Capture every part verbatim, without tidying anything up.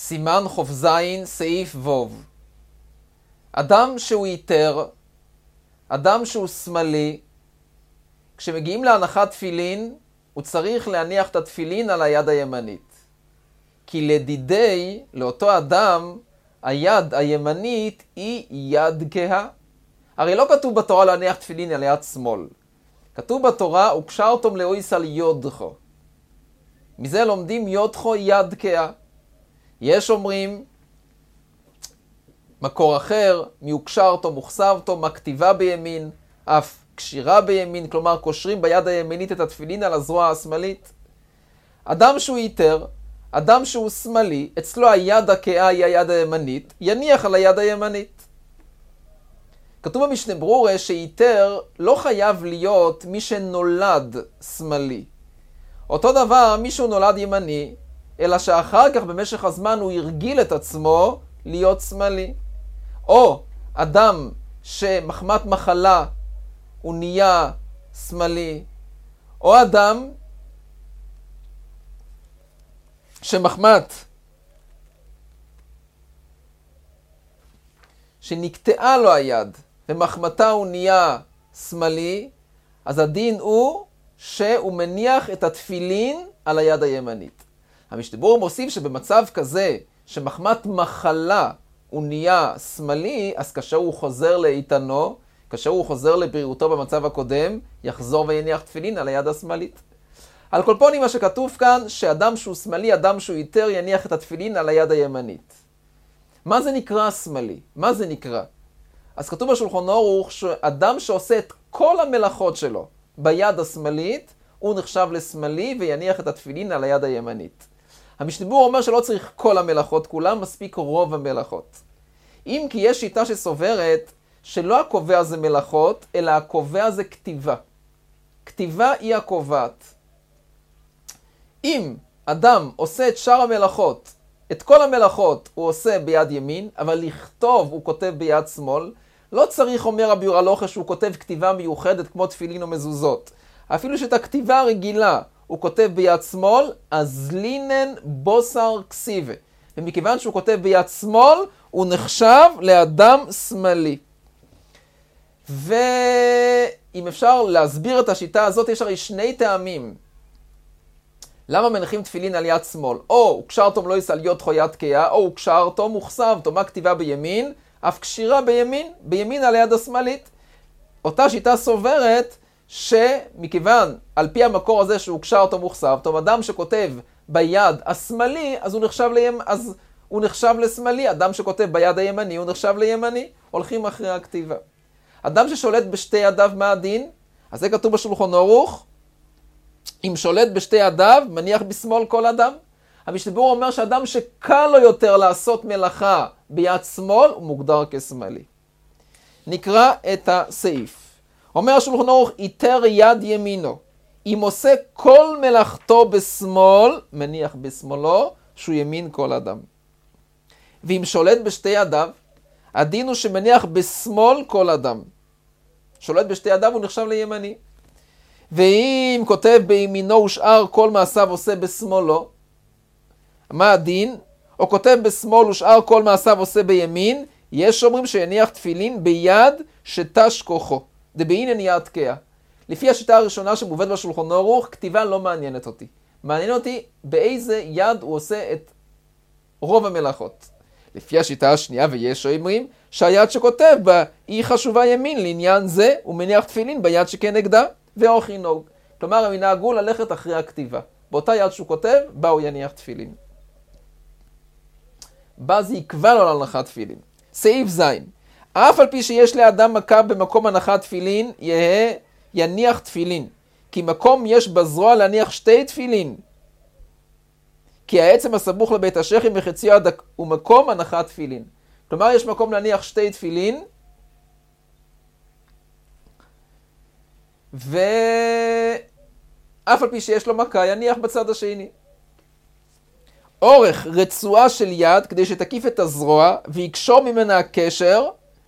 סימן חוף זין, סעיף ווב. אדם שהוא איתר, אדם שהוא שמאלי, כשמגיעים להנחת תפילין, הוא צריך להניח את התפילין על היד הימנית. כי לדידי, לאותו אדם, היד הימנית היא יד כהה. הרי לא כתוב בתורה להניח תפילין על יד שמאל. כתוב בתורה, וקשרתם לאויס על יודכו. מזה לומדים יודכו יד כהה. יש אומרים, מקור אחר, מיוקשרתו, מוכסבתו, מכתיבה בימין, אף קשירה בימין, כלומר קושרים ביד הימינית את התפילין על הזרוע השמאלית. אדם שהוא איתר, אדם שהוא שמאלי, אצלו היד הכהה היא היד הימנית, יניח על היד הימנית. כתוב במשנה ברורה שאיתר לא חייב להיות מי שנולד שמאלי. אותו דבר, מי שהוא נולד ימני, אלא שאחר כך במשך הזמן הוא הרגיל את עצמו להיות שמאלי. או אדם שמחמת מחלה הוא נהיה שמאלי, או אדם שמחמת שנקטעה לו היד ומחמתה הוא נהיה שמאלי, אז הדין הוא שהוא מניח את התפילין על היד הימנית. המשנה ברורה מוסיף שבמצב כזה שמחמת מחלה הוא נהיה שמאלי, אז כאשר הוא חוזר לאיתנו, כאשר הוא חוזר לבריאותו במצב הקודם, יחזור ויניח תפילין על היד השמאלית. על כל פנים מה שכתוב כאן, שאדם שהוא שמאלי, אדם שהוא איתר, יניח את התפילין על היד הימנית. מה זה נקרא שמאלי? מה זה נקרא? אז כתוב בשולחן ערוך שאדם שעושה את כל המלאכות שלו ביד השמאלית, הוא נחשב לשמאלי ויניח את התפילין על היד הימנית. המשנה ברורה אומר שלא צריך כל המלאכות, כולם מספיק רוב המלאכות. אם כי יש שיטה שסוברת שלא הקובע זה מלאכות, אלא הקובע זה כתיבה. כתיבה היא הקובעת. אם אדם עושה את שאר המלאכות, את כל המלאכות הוא עושה ביד ימין, אבל לכתוב הוא כותב ביד שמאל, לא צריך, אומר רבי יורא הלוכה, שהוא כותב כתיבה מיוחדת כמו תפילין או מזוזות. אפילו שאת הכתיבה הרגילה הוא כותב ביד שמאל, אז לינן בוסר כסיבה. ומכיוון שהוא כותב ביד שמאל, הוא נחשב לאדם שמאלי. ואם אפשר להסביר את השיטה הזאת, יש הרי שני טעמים. למה מניחים תפילין על יד שמאל? או הוקשרתם לא יסל יודכו יד כהה, או הוקשרתם מוכסבתו, מה כתיבה בימין? אף קשירה בימין, בימין על היד השמאלית. אותה שיטה סוברת שמכיוון על פי המקור הזה שהוקשרתו מוכסבתו, אדם שכותב ביד השמאלי, אז הוא נחשב לימ... אז הוא נחשב לשמאלי. אדם שכותב ביד הימני, הוא נחשב לימני. הולכים אחרי הכתיבה. אדם ששולט בשתי ידיו, מה הדין? אז זה כתוב בשולחן ערוך. אם שולט בשתי ידיו, מניח בשמאל כל אדם. המשנה ברורה אומר שאדם שקל לו יותר לעשות מלאכה ביד שמאל, הוא מוגדר כשמאלי. נקרא את הסעיף. אומר השולחן ערוך, איתר יד ימינו. אם עושה כל מלאכתו בשמאל, מניח בשמאלו, שהוא ימין כל אדם. ואם שולט בשתי ידיו, הדין הוא שמניח בשמאל כל אדם. שולט בשתי ידיו, הוא נחשב לימני. ואם כותב בימינו ושאר כל מעשיו עושה בשמאלו, מה הדין? או כותב בשמאל ושאר כל מעשיו עושה בימין, יש אומרים שיניח תפילין ביד שתש כוחו. דבעינן יד כהה. לפי השיטה הראשונה שמובאת בשולחן ערוך, כתיבה לא מעניינת אותי. מעניין אותי באיזה יד הוא עושה את רוב המלאכות. לפי השיטה השנייה, ויש אומרים שהיד שכותב בה היא חשובה ימין, לעניין זה הוא מניח תפילין ביד שכנגדה ואוך ינהוג. כלומר, הם ינהגו ללכת אחרי הכתיבה. באותה יד שהוא כותב, בה הוא יניח תפילין. בה זה יקבע לו להנחת תפילין. סעיף זין. אף על פי שיש לאדם מכה במקום הנחת תפילין, יהיה יניח תפילין. כי מקום יש בזרוע להניח שתי תפילין. כי העצם הסמוך לבית השכם וחציו הדק הוא מקום הנחת תפילין. כלומר, יש מקום להניח שתי תפילין, ואף על פי שיש לו מכה, יניח בצד השני. אורך רצועה של יד כדי שתקיף את הזרוע ויקשור ממנה הקשר,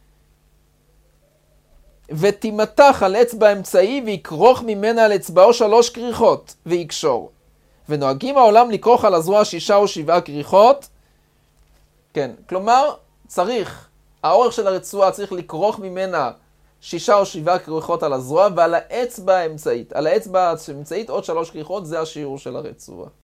ותימתח על אצבע אמצעי ויקרוך ממנה על אצבעו שלוש כריכות ויקשור. ונוהגים העולם לקרוך על הזרוע שישה או שבעה כריכות, כן, כלומר, צריך, האורך של הרצועה צריך לכרוך ממנה שישה או שבעה כריכות על הזרוע, ועל האצבע האמצעית. על האצבע האמצעית עוד שלוש כריכות, זה השיעור של הרצועה.